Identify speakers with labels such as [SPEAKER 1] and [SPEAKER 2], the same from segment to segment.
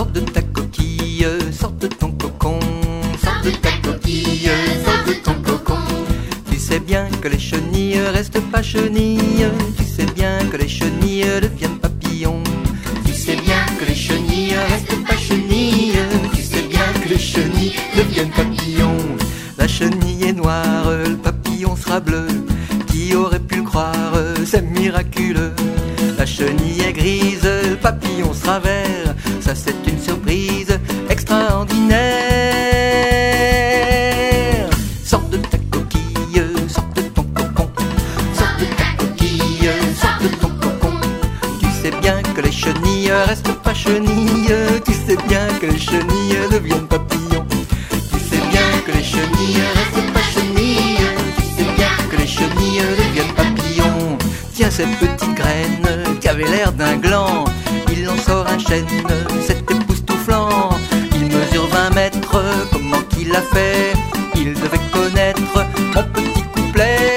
[SPEAKER 1] Sors de ta coquille, sors de ton cocon. Sors de ta coquille, sors de ton cocon. Tu sais bien que les chenilles restent pas chenilles. Tu sais bien que les chenilles deviennent papillons. Tu sais bien que les chenilles restent pas chenilles. Tu sais bien que les chenilles deviennent papillons. La chenille est noire, le papillon sera bleu. Qui aurait pu le croire, c'est miraculeux. La chenille est grise, le papillon sera vert. Ça c'est une surprise extraordinaire. Sors de ta coquille, sors de ton cocon. Sors de ta coquille, sors de ton cocon. Tu sais bien que les chenilles restent pas chenilles. Tu sais bien que les chenilles deviennent papillons. Tu sais bien que les chenilles restent pas chenilles. Tu sais bien que les chenilles deviennent papillons. Tiens cette petite graine qui avait l'air d'un gland, il en sort un chêne, c'est époustouflant. Il mesure 20 mètres, comment qu'il a fait? Il devait connaître mon petit couplet.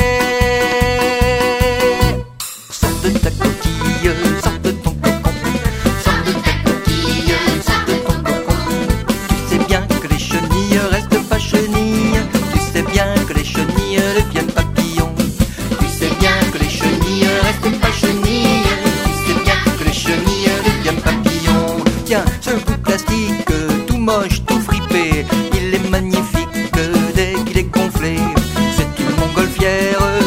[SPEAKER 1] Sors de ta coquille, sors de ton cocon. Sors de ta coquille, sors de ton cocon. Tu sais bien que les chenilles restent pas chenilles. Tu sais bien que les chenilles deviennent papillons. Tu sais bien que les chenilles restent pas chenilles. Tu sais bien que les chenilles deviennent papillons. Tiens, ce bout de plastique, tout moche, tout fripé, il est magnifique dès qu'il est gonflé. C'est une montgolfière